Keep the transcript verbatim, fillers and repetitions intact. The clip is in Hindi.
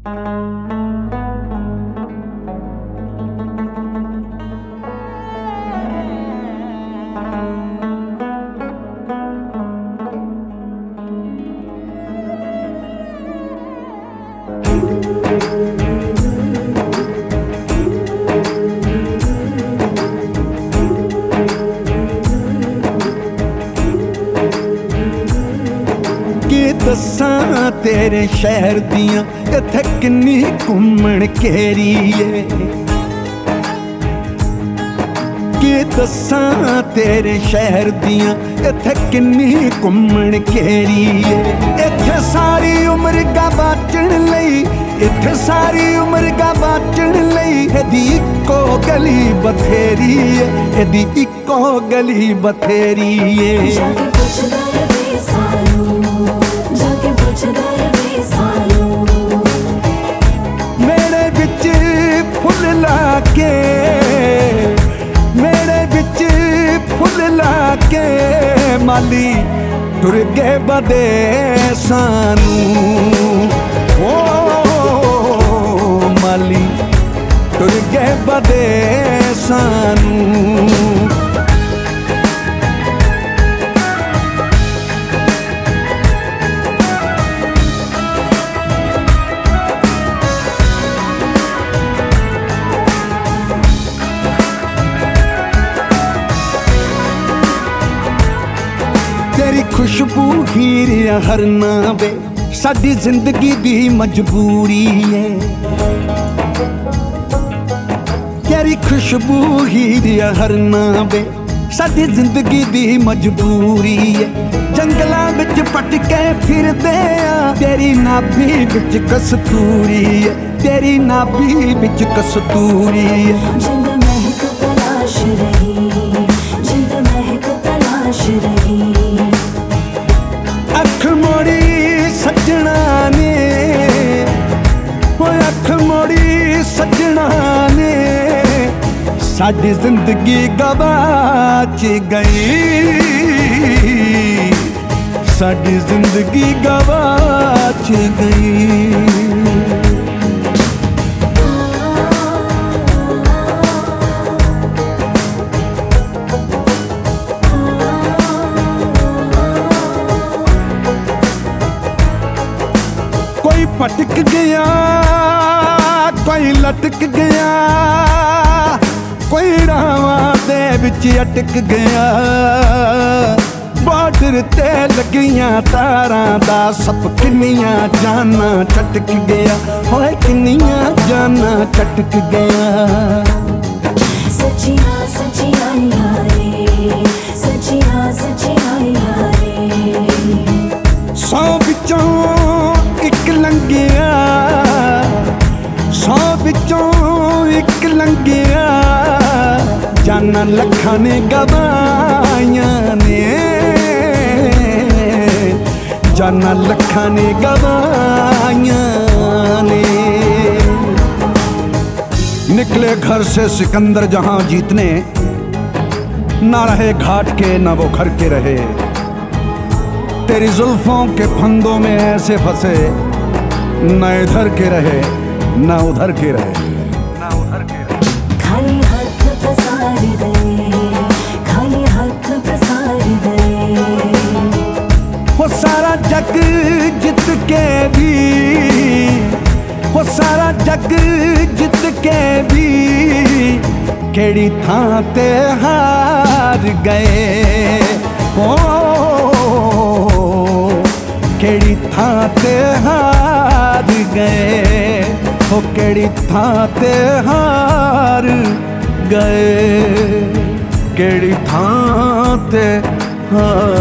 दसां तेरे शहर दियां इत्थे किन्नी घूमण घेरी है, कि दसां तेरे शहर दियां इत्थे किन्नी घूमण घेरी है। इत्थे सारी उम्र गा बाचण लई, इत्थे सारी उम्र गा बाचण लई एदी इक्को गली बथेरी है, एदी इक्को गली बथेरी है। मेरे बिच फुल लाके, मेरे बिच फुल लाके माली टुर गए बदे सानू, ओ माली टुर गए बदे सानू। तेरी खुशबू हीरिया हर नावे साडी जिंदगी दी मजबूरी है, तेरी खुशबू हीरिया हर नावे साडी जिंदगी दी मजबूरी है। जंगलां विच पटके फिरदे आ तेरी नाभी विच कस्तूरी है, तेरी नाभी विच कस्तूरी है। जिंद महक तलाश रही, जिंद महक तलाश रही। अख मोड़ी सजना ने, वो अख मोड़ी सजना ने साडी जिंदगी गवाच गई, साडी जिंदगी गवाच गई। कोई भटक गया, कोई लटक गया, कोई रावां दे विच अटक गया। बॉर्डर ते लगियां तारां दा सप किन्नियां जाना चटक गया, होए किन्नियां जाना चटक गया। सच्चियां सच्चियां यारे, सच्चियां सच्चियां यारे। सौ विचों इक लंघिया, सौ विचों इक लंघिया, जाना लखां ने गवाइयां ने, जाना लखां ने गवाइयां ने। निकले घर से सिकंदर जहां जीतने, ना रहे घाट के ना वो घर के रहे। तेरी जुल्फों के फंदों में ऐसे फंसे, न इधर के रहे न उधर के रहे, न उधर के रहे। खाली हाथ पसार दे, खाली हाथ पसार दे। वो सारा जग जित के भी, वो सारा जग जित के भी केड़ी थां ते हार गए। ओ केड़ी थां ते हार गए, हो केड़ी थां ते हार गए, केड़ी थां ते हार